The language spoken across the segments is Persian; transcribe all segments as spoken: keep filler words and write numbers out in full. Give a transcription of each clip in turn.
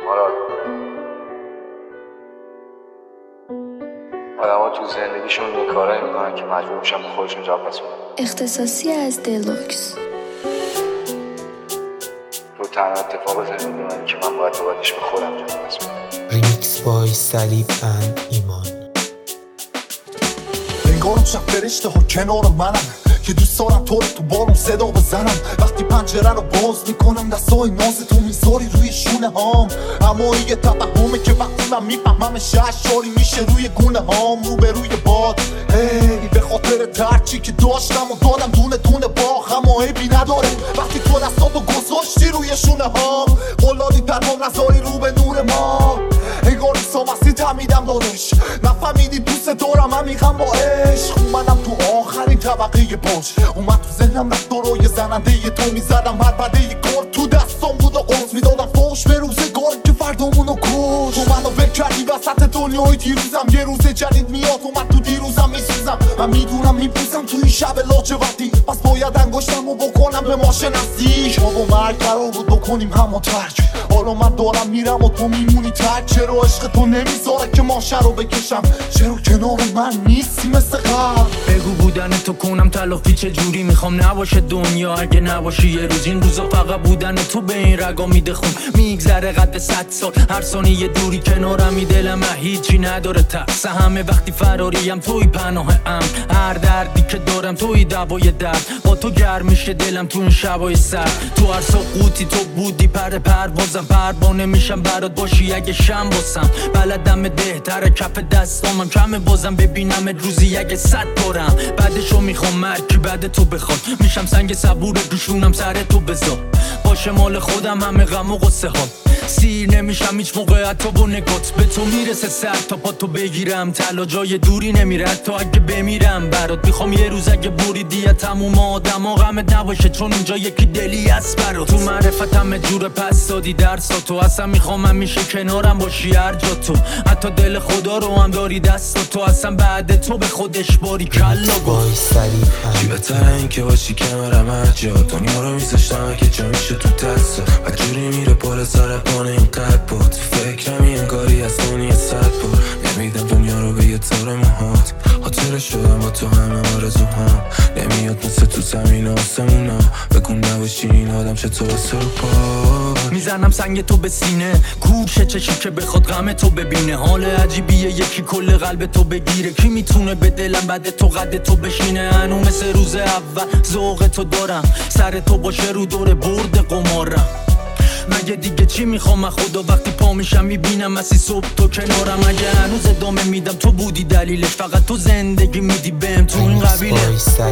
مراد آدم ها تو زندگیشون یه کارایی میکنن که مجبور میشن به خودشون جواب پس بدن. اختصاصی از دلوکس. تو تنها اتفاق زندگی من که من باید بابتش به خودم جواب پس بدم. ریمیکس بای سلیب اند ایمان. انگارم شب فرشته ها کنار منم که دوست دارم تو رو تو بارم صدا بزنم. وقتی پنجره رو باز میکنم دستای ناز تو میذاری روی شونه هام. اما یه توهمه که وقتی من میفهممش اشاری میشه روی گونه هام. رو به روی باد هی به خاطر ترچی که داشتم و دادم دونه دونه باخ. اما عیبی نداره وقتی تو دستاتو گذاشتی روی شونه هام. قلادی پرهام نذاری رو به نور ما. انگار ایسا مسیح تمیدم دادش نفهمیدی دوست دارم عمیقم با عشق. اومدم تو آخرین طبقه باش اومد تو ذهنم رفتارای زننده ی تو میزدم. هر پرده ی کار تو دستام بود و قرص میدادم فوش به روزگار که فردامونو کش. تو منو ول کردی وسط دنیای دیروزم. یه روز جدید میاد اومد تو دیروزم میسوزم. من میدونم میپوزم تو این شب لاجوردی. پس باید انگشتم رو بکنم به ماشه نزدیک. ما با مرگ قرار بود بکنیم همو ترک. حالا من دارم میرم و تو میمونی ترک. چرا عشق تو نمیذاره که ماشه رو بکشم؟ چرا کنار من نیستی مثل قبل؟ بگو بودن تو کنم تلافی چجوری میخوام نباشه دنیا اگه نباشی یه روز. این روزا فقط بودن تو به این رگا میده خون. میگذره قد صد سال هر ثانیه دوری کنارمی. دلم هیچی نداره ترس همه وقتی فراریم توی پناه ام. هر دردی که دارم توی دوای درد. با تو گرم میشه دلم تو این شبای سرد. تو هر سقوطی تو بودی پر پروازم. پروانه میشم برات باشی اگه شم باسم. بلدم بهتره کف دستامم کمه بازم ببینم روزی اگه صد بارم. بعدشو میخوام مرکی بعد تو بخواد. میشم سنگ صبور دوشونم سر تو بذار. باشه مال خودم همه غم و غصه ها. سیر نمیشم هیچ موقع حتی با نگات. به تو میرسه سر تا پا تو بگیرم. تلا جای دوری نمیره حتی اگه بمیرم برات. میخوام یه روز اگه بریدی تموم آدم ها غمت نباشه چون اینجا یکی دلی هست برات. تو معرفت همه جور پس دادی درسا تو. اصلا میخوام همیشه کنارم باشی هر جا تو. حتی دل خدا رو هم داری دست تو. اصلا بعد تو به خودش باری کلا گفت. چی بهتره این که باشی کنارم هر جا. دنیا رو میذاشتم که جا میشه تو دستا. و جوری میره پال سر پانه این قد بود. فکرم این کاری از دنیا صد بار. نمیدم دنیا رو به یه تار موهات. خاطر شدم با تو همه آرزوهام. نمیاد مثل تو زمین آسمونا. بگو نباشی این آدم چطور سر پا. میزنم سنگ تو به سینه. کوچه چشی که بخواد غم تو ببینه. حال عجیبیه یکی کل قلب تو بگیره. کی میتونه به دلم بعد تو قد تو بشینه. هنو مثل روز اول ذوق تو دارم. سر تو باشه رو دور برد قمارم. مگه دیگه چی میخوام من خدا وقتی پا میشم میبینم مسی صبح تو کنارم. اگه هنوز ادامه میدم تو بودی دلیلش. فقط تو زندگی میدی بهم تو این قبیله.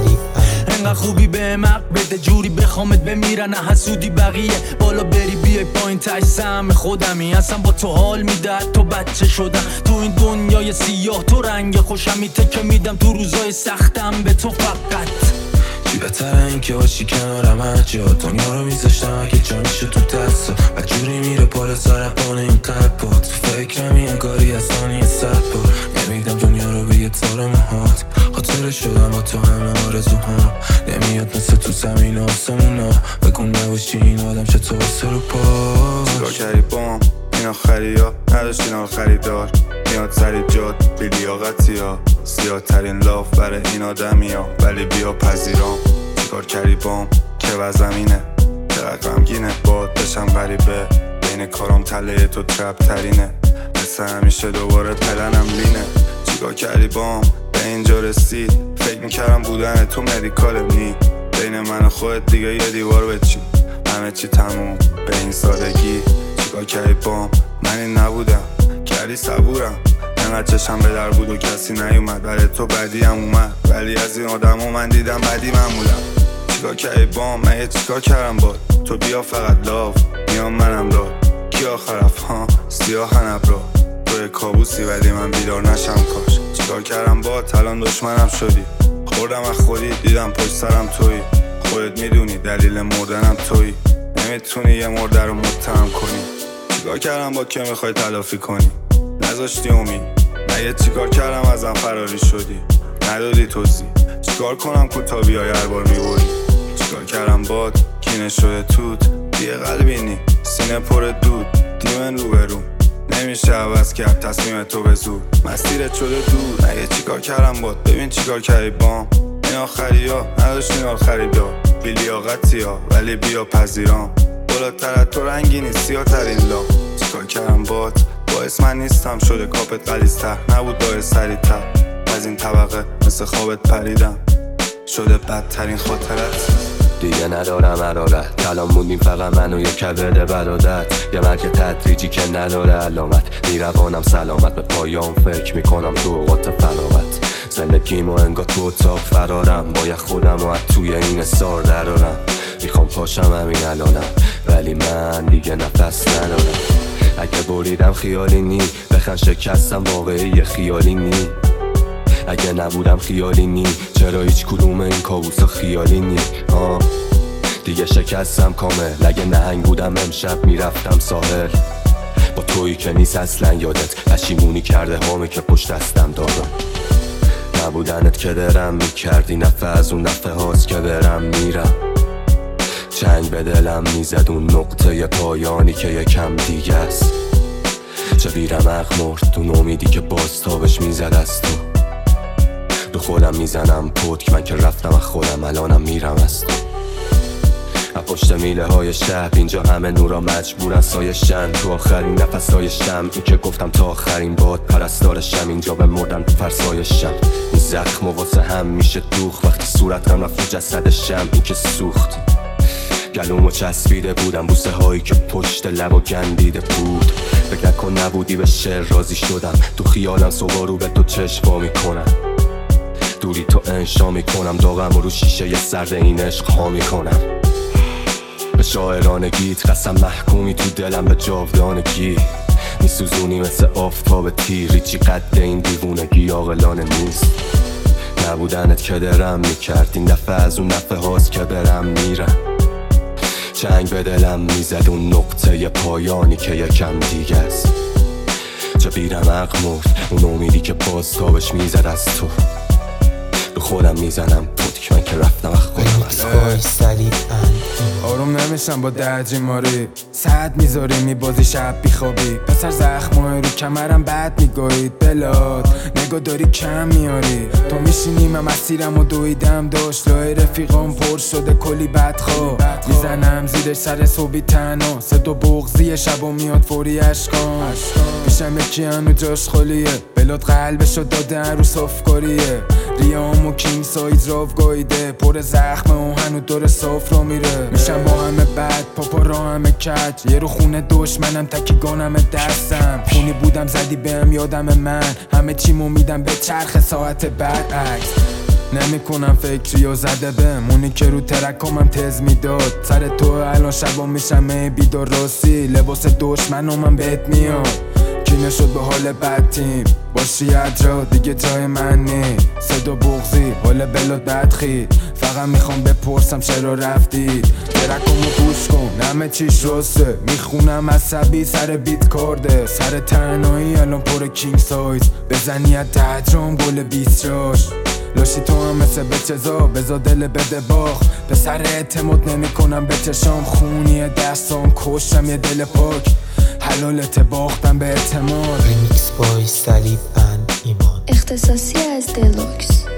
انقدر خوبی بهم حق بده جوری بخوامت بمیرن حسودی بقیه. بالا بری بیای پایین تای سهم خودمی. اصلا با تو حال میده تو بچه شدم. تو این دنیای سیاه تو رنگ خوشمی. تکه میدم تو روزای سختم به تو فقط. چی بهتره این که باشی کنارم هر جا. دنیا رو میذاشتم اگه جا میشه تو دستا. و جوری میره پال سر پانه این قد بود. فکرم این کاری از ثانیه صد بار. نمیدم دنیا رو به یه تار موهات. خاطر شدم با تو همه آرزوهام. نمیاد مثل تو زمین آسمونا. بگو نباشی این آدم چطور سر و پا. چیکار کردی بام این آخری ها نداشتین آن خریدار. میاد سری جاد بی لیاقتی ها. سیاه ترین لاف برای این آدمی ها. ولی بیا پذیرام. چیکار کردی بام که وزمینه. چقدر غمگینه باد بشم غریبه. بین کارام تله تو ترپ ترینه. مثل همیشه دوباره پلنم لینه. چیکار کردی بام به اینجا رسید. فکر میکردم بودن تو مدیکال نی. بین من و خودت دیگه یه دیوار بچین. همه چی تموم به این سادگی. چیکار کردی بام من این نبودم. کردی صبورم انقدر چشم به در بود و کسی نیومد. برای تو بدی هم اومد. ولی از این آدم ها من دیدم بدی من بودم. چیکار کردی بام من یه چیکار کردم باد. تو بیا فقط لاف میام منم داد. کی آخرف ها سیاه هنبرا. تو کابوسی ولی من بیدار نشم کاش. چیکار کردم باد الان دشمنم شدی. خوردم از خودی دیدم پشت سرم تویی. خودت میدونی دلیل مردنم تویی. نمیتونی یه مرده رو متهم کنی. چیکار کردم با که میخوای تلافی کنی. نذاشتی امید. مگه چیکار کردم ازم فراری شدی. ندادی توضیح. چیکار کنم کوتا بیای هر بار میبری. چیکار کردم باد کینه شده توت. دیگه قلبی نی سینه پر دود. دیمن روبرو نمیشه عوض کرد تصمیم تو به زور. مسیرت شده دور نگه چیکار کردم باد ببین چیکار کردی بام. این آخری ها نداشتین آخری دار بی لیاقتی ها ولی بیا پذیرام. بالاتر تو رنگی نیستی ها ترین لا. چیکار کردم باد باعث من نیستم شده کاپت غلیظ‌تر نبود باعث سریع‌تر از این طبقه مثل خوابت پریدم شده بدترین خاطرت. دیگه ندارم حرارت کلام موندیم فقط من و یک کبد برادت. یه مرگ تدریجی که نداره علامت میروانم سلامت به پایام فکر میکنم تو اوقات فراغت. زندگیمو انگار تو اتاق فرارم باید خودم و توی این استار درارم. میخوام پاشم همین الانم ولی من دیگه نفس ندارم. اگه بریدم خیالی نی بخن شکستم واقعی خیالی نی. اگه نبودم خیالی نی چرا هیچ کدوم این کابوسا خیالی نی. آه دیگه شکستم کامل. اگه نهنگ بودم امشب میرفتم ساحل با تویی که نیست اصلا یادت پشیمونی کرده همه که پشت دستم دادم. نبودنت که درم میکردی نفع از اون نفع هاست که برم میرم. چنگ به دلم میزد اون نقطه پایانی که یکم دیگه است. چه بیرمق مرد اون امیدی که باز تابش میزد از تو. دو خودم میزنم پتک من که رفتم از خودم الانم میرم از تو. پشت میله های شب اینجا همه نورا مجبورن سایشن تو آخرین نفس های شم. این که گفتم تا آخرین باد پرستارشم اینجا به مردن تو فرسایشم. این زخم و واسه هم میشه دوخ وقتی صورتم رفت جسدشم. این که سوخت گلومو چسبیده بودم بوسه هایی که پشت لب و گندیده بود. فکر کن نبودی به شعر راضی شدم تو خیالم صبح رو به تو چشم میکنم. دوری تو انشا میکنم داغم و رو شیشه سرد این عشق ها میکنم. به شاعرانگیت قسم محکومی تو دلم به جاودانگی. میسوزونی مثل آفتاب تیری چی قد این دیوونگی عاقلانه نیست. نبودنت که درم میکرد این دفعه از اون نفع هاست که برم میرم. چنگ به دلم میزد اون نقطه پایانی که یکم دیگه است. چه بیرمق مرد اون امیدی که باز تابش میزد از تو. به خودم میزنم پتک من که رفتم از خودم از خودم. آروم نمیشم با درجی ماری ساعت میذاری میبازی شب بیخوابی. پسر زخمای رو کمرم بد میگوید بلاد نگاه داری کم میاری. تو میشینی من مسیرم و دویدم داشت لای رفیقام پر شده کلی بدخواه. میزنم زیر سر صبحی تنها صدا بغضی شب و میاد فوری اشکان. پیشم یکی هنو جاش خالیه بلاد قلبشو داده رو صافکاریه. ریام و کینگ سایز راف گایده پر زخمه و هنو داره صاف را میره. میشم با همه بد پاپا را همه کج یه رو خونه دشمنم تکیگانم دستم. خونی بودم زدی بهم یادم من همه چیمو میدم به چرخ ساعت برعکس. نمی کنم فکری و زده بمونی که رو ترکامم تز میداد. سر تو الان شبا میشم بیدار راستی لباس دشمن و من بهت میاد. کینه شد به حال بد تیم باشی ادرا دیگه جای من نی. صدا بغضی حال بلاد بدخید فقط میخوام بپرسم چرا رفتید. ترکامو گوش کن همه چیش راسته میخونم عصبی سر بیت کارده. سر تنهایی الان پر کینگ سایز بزنی از تهجرام گل بیست راش. لاشی تو هم مثل بچزا بزا دل بده باخ. به سر اعتماد نمی کنم به چشام خونی دستام کشتم یه دل پاک. حلالت باختم به اعتماد. ریمیکس بای صلیب اند ایمان اختصاصی از دلوکس.